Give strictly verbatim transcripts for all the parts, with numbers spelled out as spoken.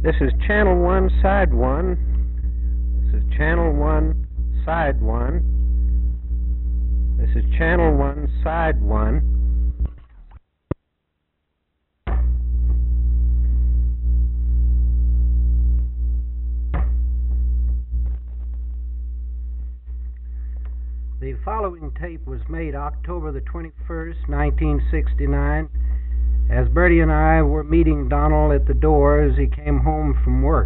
This is channel one, side one. This is channel one, side one. This is channel one, side one. The following tape was made October the twenty-first, nineteen sixty-nine, as Bertie and I were meeting Donald at the door as he came home from work.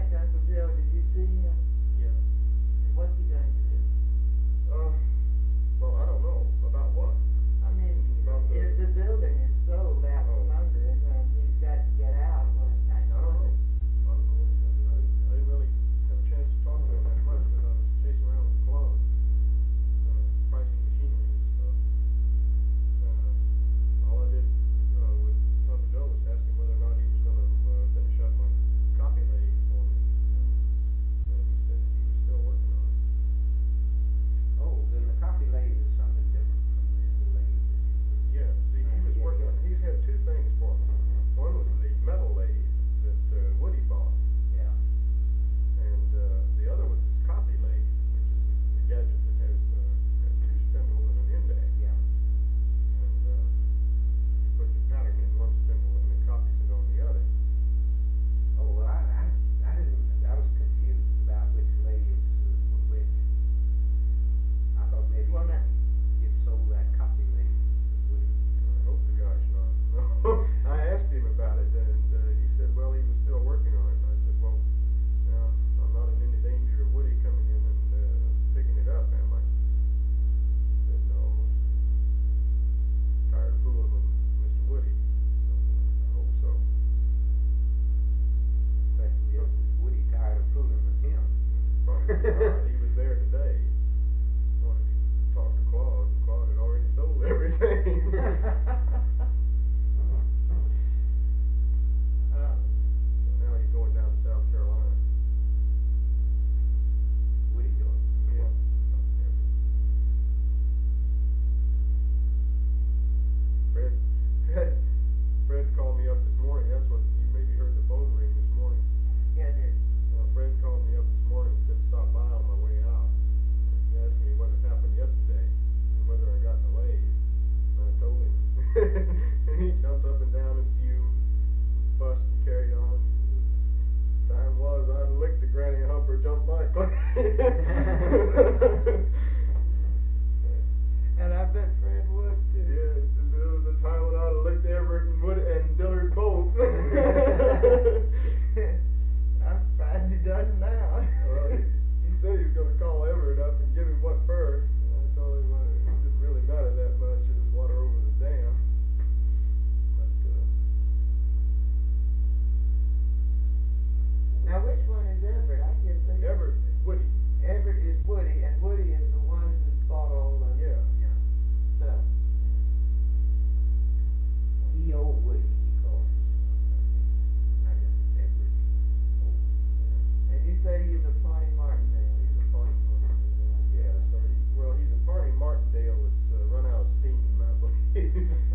night, Uncle Joe, did you see him? Yeah. What's he going to do? Uh, well, I don't know. About what? I mean, About the- if the building is sold out from Oh. under him and he's got to get out, well, that's I don't know. fine. I don't know. I didn't, I didn't really have a chance to talk to him that much because I was chasing around with Claude, uh, pricing machinery and stuff. Uh, all I did, uh, with Uncle Joe was ask him whether or not he was gonna, uh, finish up my copy lathe for me. And he said he was still working on it. Oh, then the copy lathe is something different from the, the lathe that you were. Yeah, see, he was Yeah, working, yeah. he's had two things for me. One was the metal lathe that, uh, Woody bought. Yeah. And, uh, the other was his copy lathe, which is the gadget that has, uh, has two spindles and an index. Yeah. And, uh, you put the pattern in one spindle and then copies it on the other. Oh, well, I, I, I didn't, I was confused about which lathes uh, were which. I thought maybe Well, now- you'd sold that copy lathe to Woody. I hope to gosh not. No, I asked him about it, and uh, he said, well, he was still working on it. And I said, well, now, I'm not in any danger of Woody coming in and uh, picking it up, am I? He said, no. Tired of fooling with Mister Woody. So, I hope so. Question is, is Woody tired of fooling with him? Probably not. He was there today. Wanted to talk to Claude, and Claude had already sold everything. Um, So now he's going down to South Carolina. Woody doing? Yeah. Fred, Fred called me up this morning. That's what, you maybe heard the phone ring this morning. yeah, dude. Uh, Fred called me up this morning and said stop by on my way out. And he asked me what had happened yesterday and whether I got delayed. And I told him. And he jumped up and down and fumed and fussed and carried on. Time was I'd licked the granny humper, jumped my clay. And I bet Fred would too. Yeah, he said there was a time when I'd licked Everett and Wood and Dillard both. I'm surprised he doesn't now. Well, he, he said he was gonna call Everett up and give him what for. And I told him uh, it didn't really matter that much. It was water over the dam. But uh, Now, which one is Everett? I guess they. Everett, Woody. Everett is Woody, and Woody is the one who bought all the Yeah. Yeah. stuff. E O Woody, he calls himself, I think. I guess it's Edward. And you say he's a Pawnee Martindale. He's a Pawnee Martindale. Yeah. So he, well, he's a Pawnee Martindale that's uh, run out of steam, I believe.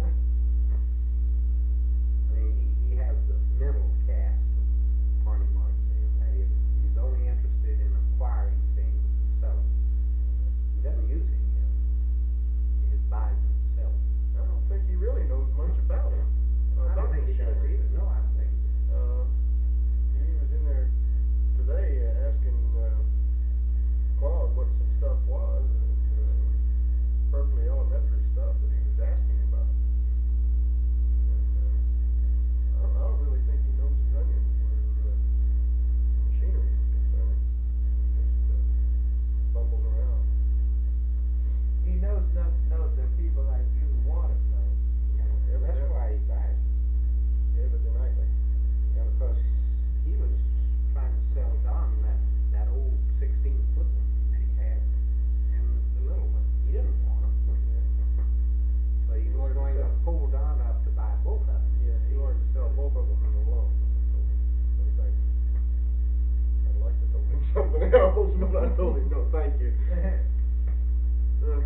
I mean, he, he has the mental cast of Pawnee Martindale. That is, he's only interested in acquiring things and selling. He doesn't use any of them. He just buys them and sells them. I don't think he really knows much about it. Uh, I don't think he does either. No, I don't think he does. Uh, he was in there today uh, asking uh, Claude what some stuff was, and uh, it was perfectly elementary stuff that he was asking about. And uh, I, don't, I don't really think he knows his onions where uh, machinery is concerned. He just uh, bumbles around. He knows enough to know that people like you want it, though. You know, That's evidently- why he buys them. Evidently. Yeah, because he was trying to sell Don that, that old sixteen foot one that he had, and the little one. He didn't want them. So he He was wanted to going to sell- hold Don up to buy both of them. Yeah, he wanted to sell both of them in a loan. No, thank you. I'd like to told him something else, but I told him no, thank you. Uh,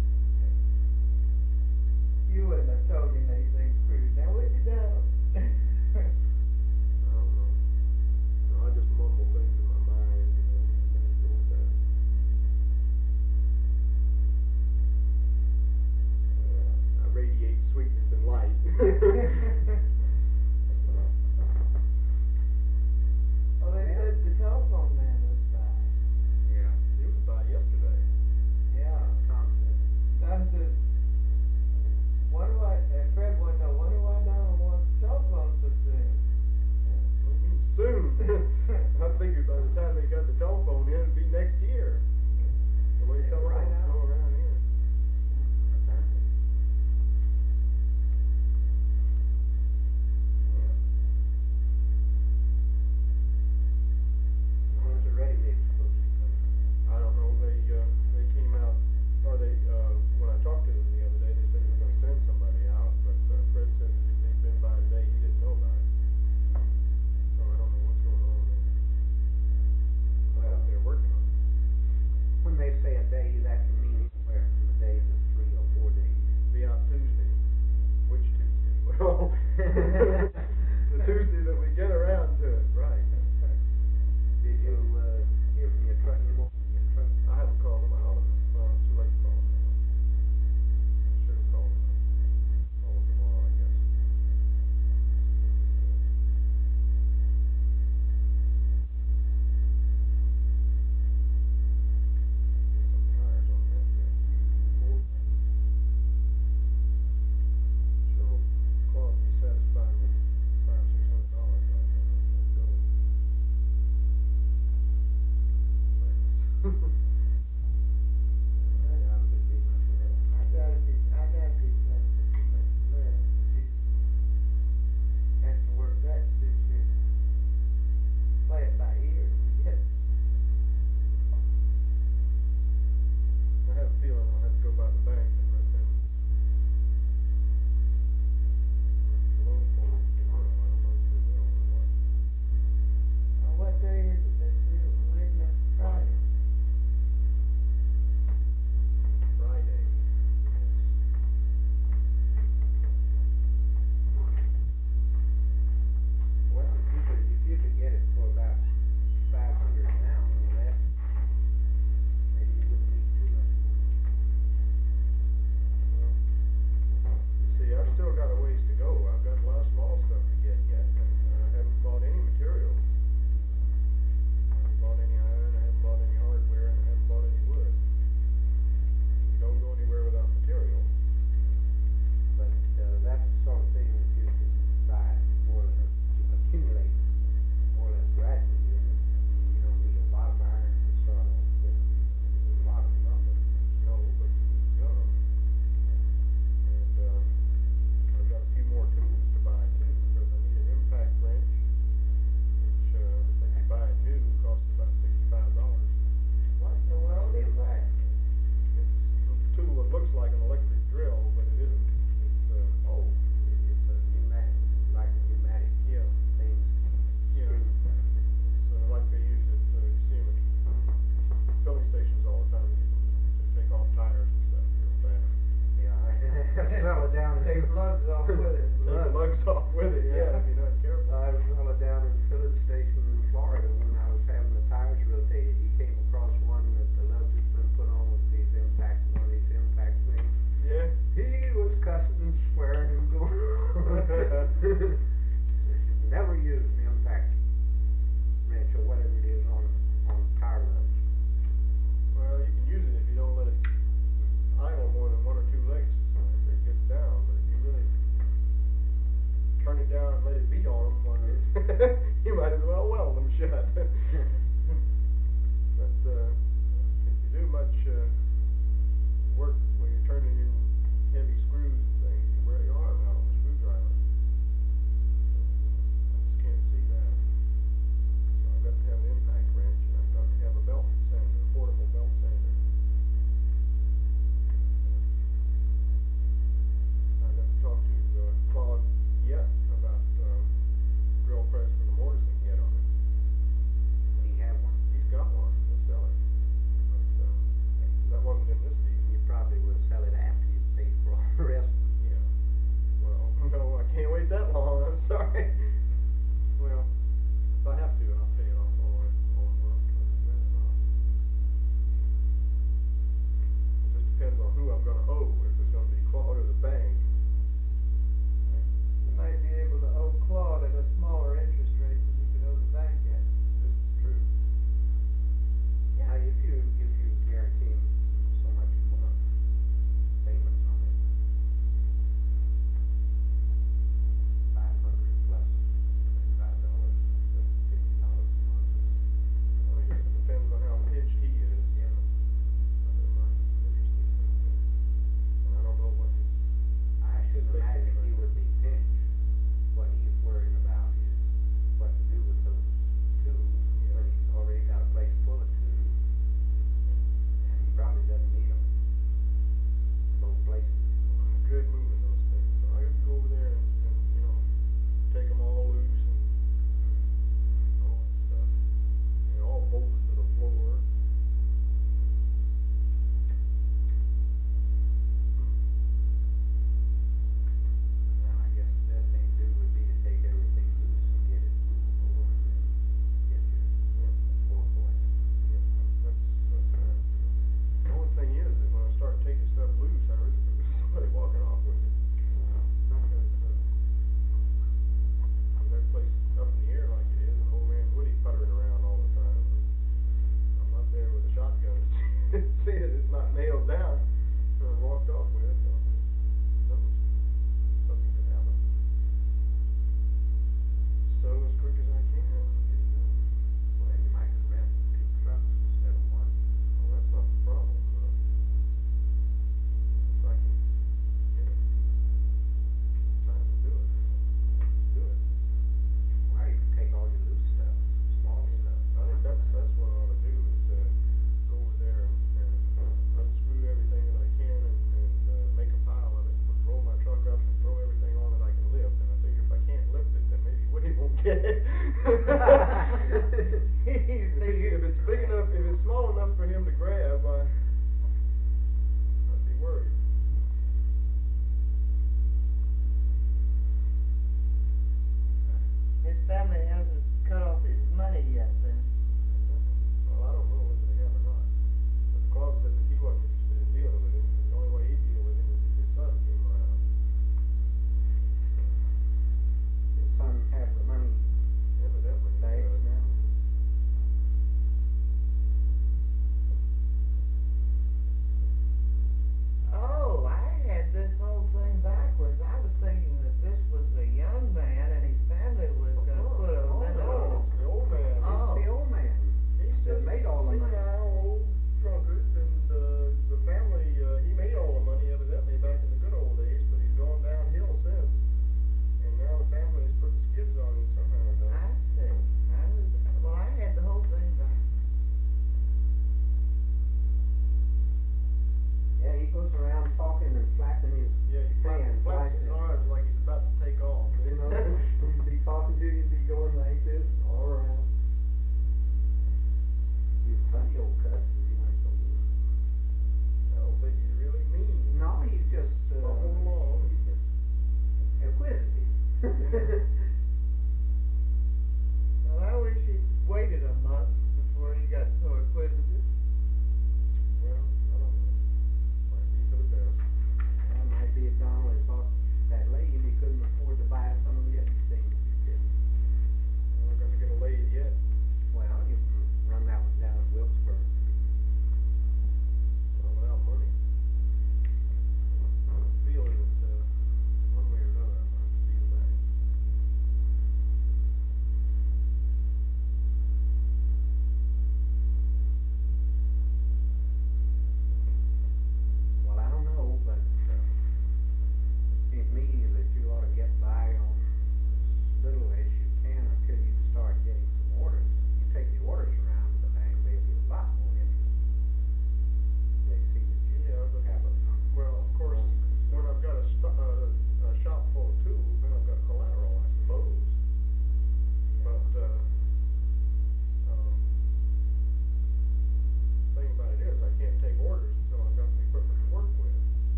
You wouldn't have told him anything crude. Now, would you, Donald? I don't know. No, I just mumble things in my mind, you know, and then go with that. Uh, I radiate sweetness and light. Well, they said the telephone man was by. Yeah. He was by yesterday. Yeah. Tom said. Don said, wonder why, and Fred wanted to know, wonder why Donald wants the telephone so soon. What do you mean soon? I I figured by the time they got the telephone in, it'd be next year. The way Yeah, right telephones now. go around here. Apparently. Yeah. When's the ready date supposed to come? I don't know, they, uh, they came out, or they, uh, when I talked to them the other day, they said they were gonna send somebody out, but, uh, Fred said that if they'd been by today, he didn't know about it. So I don't know what's going on there. I Well, hope they're working on it. when they say a day, that can mean anywhere from a day to three or four days. Be out Tuesday. Which Tuesday? Well, the Tuesday that we get around to it, right. Did you, uh, hear from your truck anymore? Your truck? I haven't called them out, well, it's too late to call them now. I should have called them, call them tomorrow, I guess. See what they do. Get some tires on that yet. More. Sure hope Claude will be satisfied with five, six hundred dollars right now, and let go. Less. Yeah, it could be much less. I doubt if he, I doubt if he's got too much left, but he has to work that six fifty. Play it by ear and we get it. I have a feeling I'll have to go by the bank and let them release a loan for me tomorrow. I don't know if they will or what. Now, what day is it they still waiting on Friday? Friday, yes. Well, if you could, if you could get it for about five hundred now or less, maybe you wouldn't need too much more. Well, you see, I've still got a ways to go. I've got a lot of small stuff to get yet, and I haven't bought any materials. I haven't bought any iron, I haven't bought any hardware, and I haven't bought any wood. You don't go anywhere without material. But, uh, that's the sort of thing that you can buy more, or accumulate more or less gradually, isn't it? I mean, you don't need a lot of iron to start off with, a lot of lumber. No, but you need some. And, uh, I've got a few more tools to buy too, because I need an impact wrench, which, uh, if you buy it new, costs about sixty-five dollars. What in the world is that? It's a tool that looks like an electric drill, but it isn't. It's, uh, Oh, it- it's a pneumatic, like a pneumatic yeah, thing. yeah. It's, uh, like they use it, uh, you see them at filling stations all the time, they use them to take off tires and stuff real fast. Yeah, I fell it down. Take the lugs off with it. Take the lugs off with it, yeah, if you're not careful. I fell it down in the filling station in Florida when I was having the tires rotated. He came across one that the lugs had been put on with these impact, one of these impact things. Yeah. He was cussing and swearing and going. You should never use an impact wrench or whatever it is on, on tire lugs. Well, you can use it if you don't let it idle more than one or two legs after it gets down, but if you really turn it down and let it beat on them, well, you might as well weld them shut. But, uh, if you do much, uh, work when you're turning in heavy screws and things, you wear your arm out on the screwdriver. I just can't see that. So I've got to have an impact wrench, and I've got to have a belt sander, a portable belt sander. I've got to talk to, uh, Claude yet about, uh, drill press with a mortising yet on it. Do you have one? He's got one, he'll sell it. But, uh, that wasn't in this deal. You probably will sell it after you pay for all the rest. If it's, if it's big enough, if it's small enough for him to grab, I, I'd be worried. His family hasn't cut off his money yet, then. Well, I don't know whether they have or not. But Claude said that he wasn't interested in dealing with him. The only way he'd deal with him is if his son came around. His son have the money Evidently. they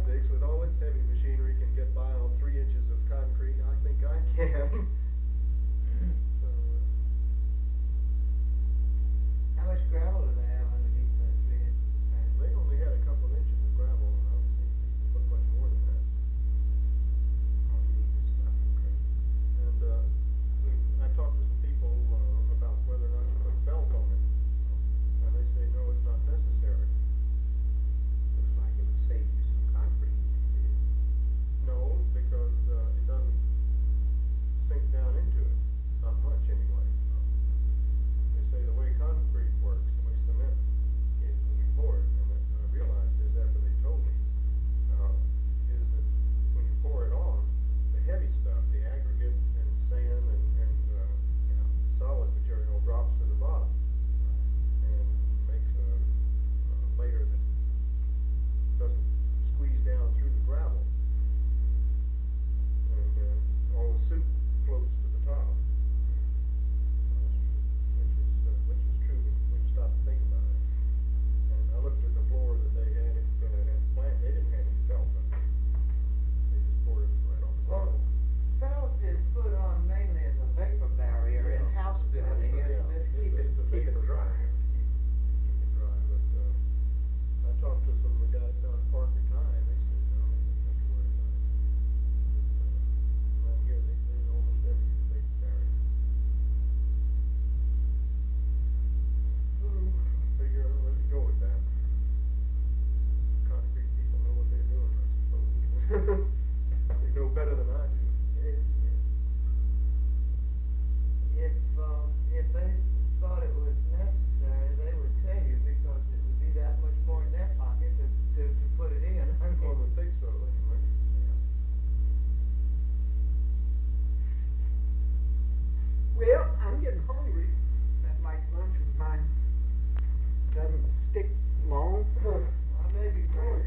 projects with all its heavy machinery can get by on three inches of concrete, I think I can. So, uh, How much gravel do they have underneath that three inches of concrete? they only had a couple inches of gravel, and I don't think they could put much more than that. All you need is stuff, okay? And, uh, we- I talked to some people, uh, about whether or not to put felt on it, and they say, no, it's not necessary. Looks like it would save you some concrete if you did. No, because, uh, it doesn't sink down into it, not much anyway. They say the way concrete works, the way cement is when you pour it, and I I realized this after they told me, uh, is that when you pour it on, the heavy stuff, the aggregate and sand and, and, uh, you know, solid material drops to the bottom and makes a, a layer that doesn't squeeze down through the gravel. And, uh, all the soup floats to the top. Which is, uh, which is true when, when you stop to think about it. And I looked at the floor that they had at, uh, at the plant, they didn't have any felt under it. They just poured it right on the Well, gravel. felt is put on mainly as a vapor barrier in Yeah. house building, Yeah, and yeah. just keep It's- it, it's a keep it vapor dry. barrier to Keep, keep it dry, but, uh, I talked to some of the guys down at Parker Tire, and they said, no, they didn't have to worry about it. But, uh, around here, they say almost everything's vapor barrier. So, figure I'll let it go with that. Concrete people know what they're doing, I suppose. They know better than I do. If, if, um, if they thought it was necessary, they would tell you, because it would be that much more in their pocket to, to, to put it in. I One mean, would think so, anyway. Well, I'm getting hungry. That light lunch of mine doesn't stick long. I may be wrong.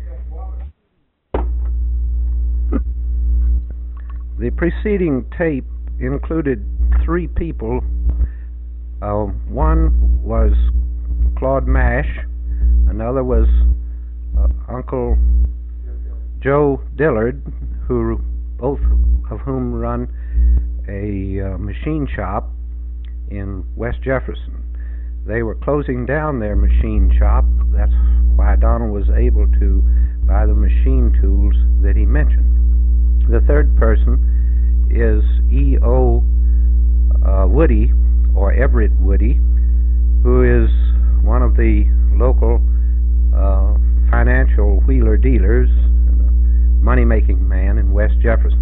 The preceding tape included three people. Uh, one was Claude Mash, another was uh, Uncle Joe Dillard, who both of whom run a uh, machine shop in West Jefferson. They were closing down their machine shop. That's why Donald was able to buy the machine tools that he mentioned. The third person is E O Uh, Woody, or Everett Woody, who is one of the local uh, financial wheeler dealers, and a money-making man in West Jefferson.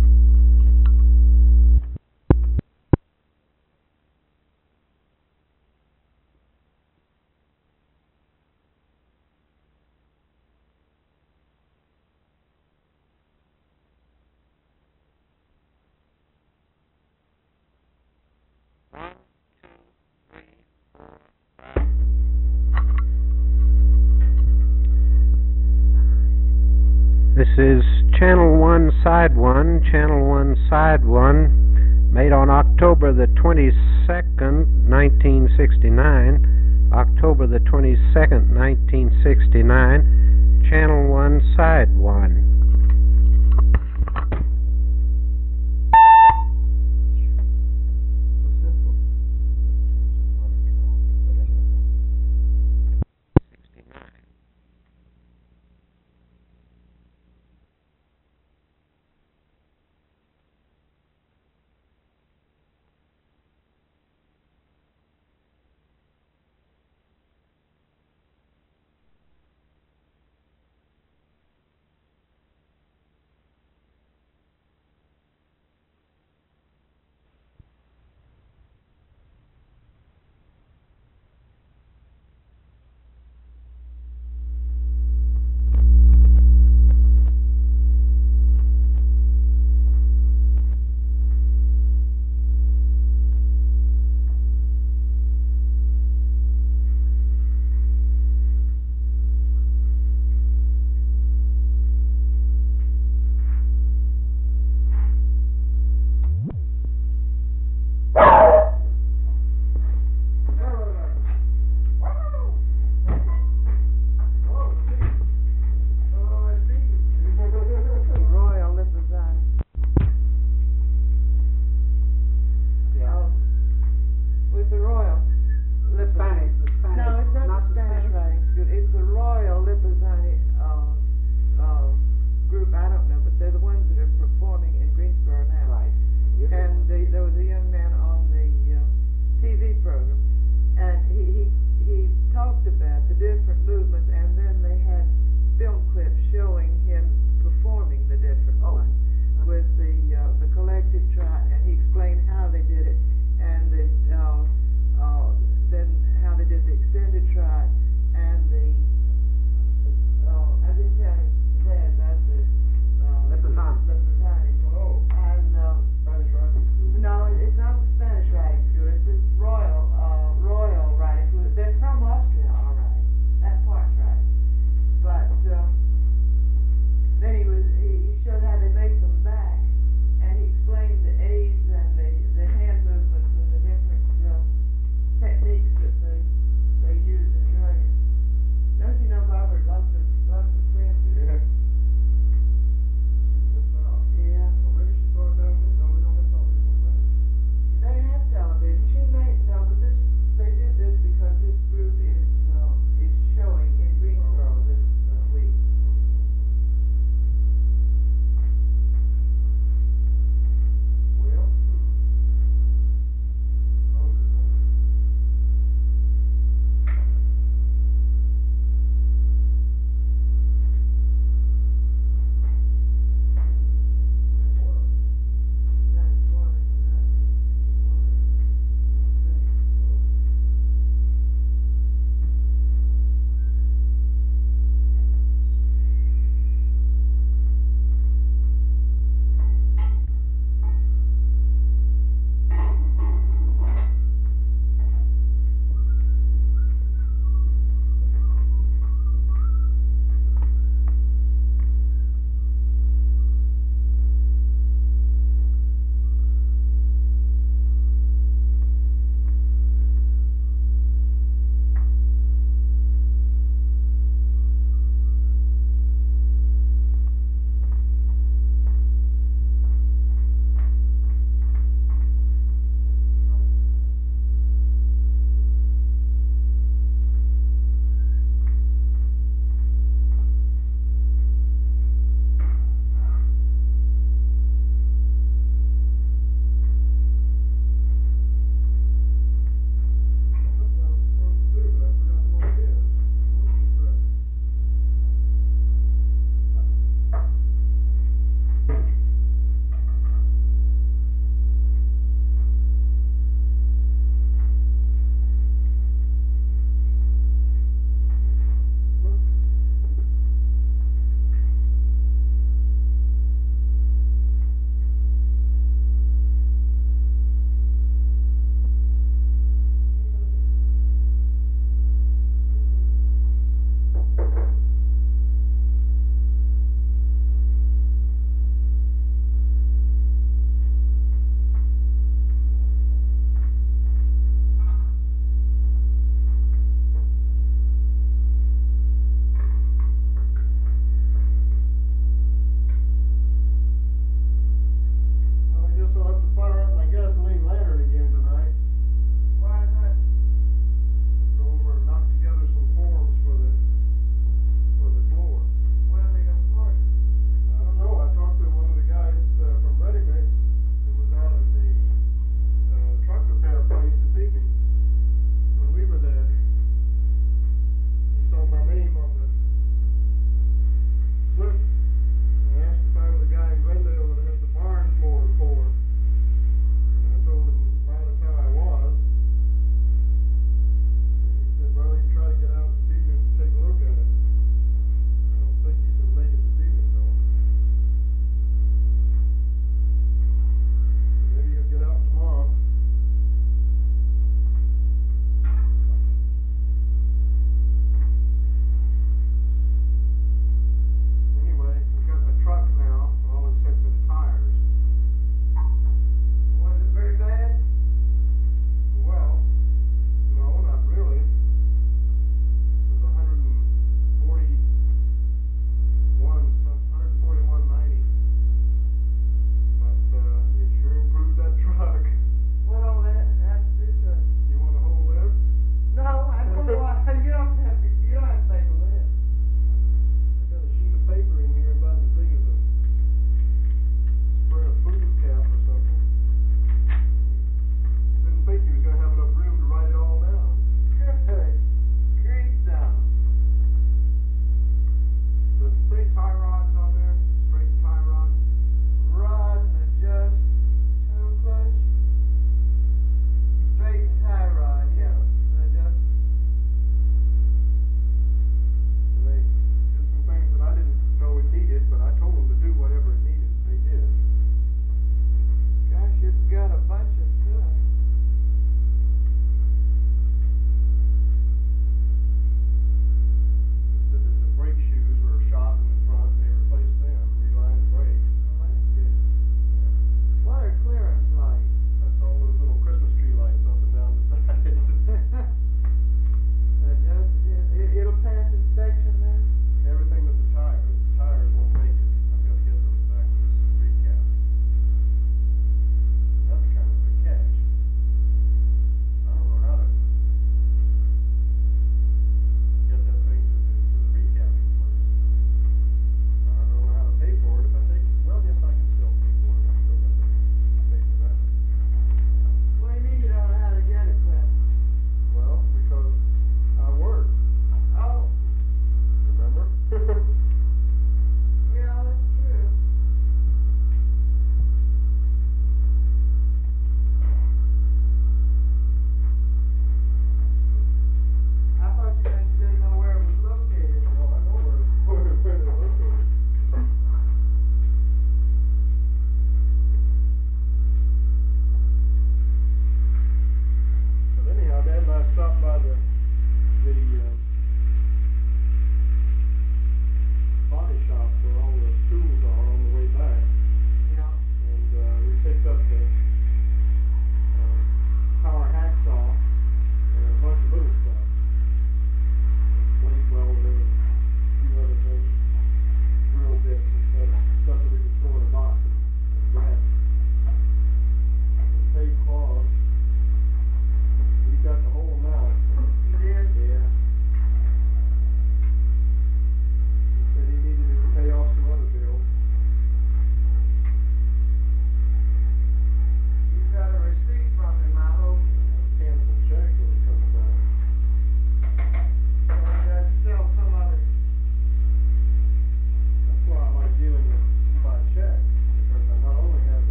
This is Channel one, Side one, Channel one, Side one, made on October the twenty-second, nineteen sixty-nine. October the twenty-second, nineteen sixty-nine, Channel one, Side one.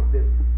this